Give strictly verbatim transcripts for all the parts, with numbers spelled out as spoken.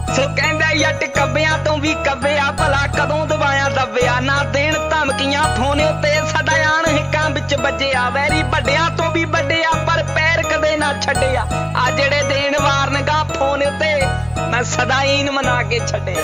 सो कहंदा जट कब्बियां तो भी कब्बिया भला कदों दबाया दबिया ना देण धमकियां फोन उत्ते साडा आन हिक्कां विच वज्जिया वैरी वड्डियां तो भी वड्डिया पर पैर कदे ना छड्डिया आ जेड़े देण वारनगा फोन उत्ते मैं सदा ईन मना के छड्डिया।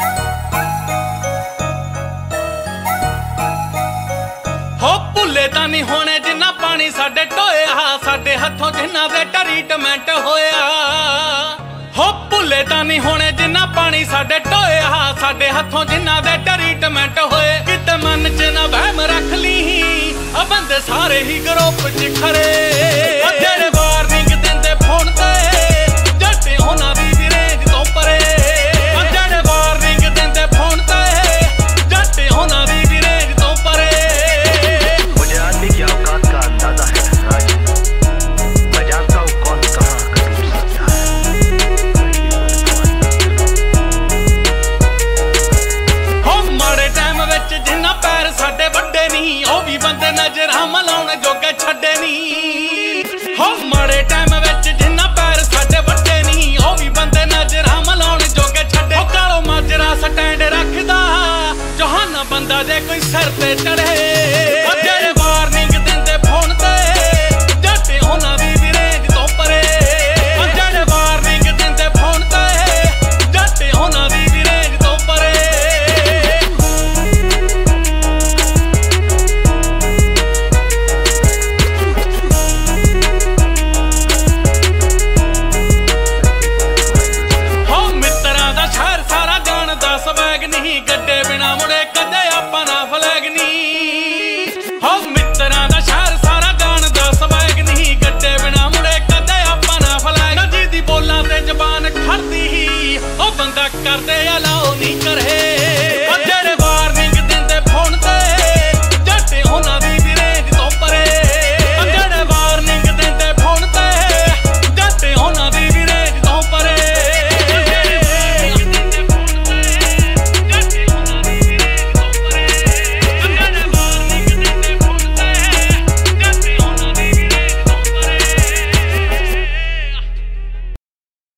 हो भुल्ले तां नहीं होने जिन्ना पानी साडे ढोया साडे हत्थों जिन्ना दे ट्रीटमेंट होया। हो भुल्ले तां नहीं होने जिन्ना पानी साडे ढोया साडे हत्थों जिन्ना दे ट्रीटमेंट होए। किते मन च ना वहम रख ली आ बंदे सारे ही ग्रुप च खरे जेड़े वार्निंग देंदे फोन ते जट्टे होना दी भी रेंज तो परे जेड़े वार्निंग देंदे फोन ते जट्टे होना दी भी रेंज तो परे। मुझे आदमी की औकात का अंदाजा है धनराज, मैं जानता हूँ कौन कहाँ कटूर सकता है। हो माड़े टाइम विच जिन्ना पैर साडे वड्डे नहीं ओ भी बंदे नजरां मलाउण जोगे छड्डे नहीं। हो माड़े टाइम विच जिन्ना पैर साडे वड्डे नहीं ओ भी बंदे नजरां मलाउण जोगे छड्डे। ओ कालो माजरा स्टैंड रखदा जहाना बंदा जे कोई सिर ते चढ़े ओ जेड़े वार्निंग दिंदे फोन ते जट्टे होना दी भी रेंज तो परे ओ जेड़े वार्निंग दिंदे फोन ते जट्टे होना दी भी रेंज तो परे। हो मित्तरां दा शहर सारा जाणदा स्वैग नहीं गड्डे बिना मुड़े कदे आपां ना फलैग नहीं। हो मित्तरां दा शहर सारा जाणदा स्वैग नहीं गड्डे बिना मुड़े कदे आपां ना फलैग। ना जी दी बोलां ते जबान खड़दी ही ओ बंदा करदे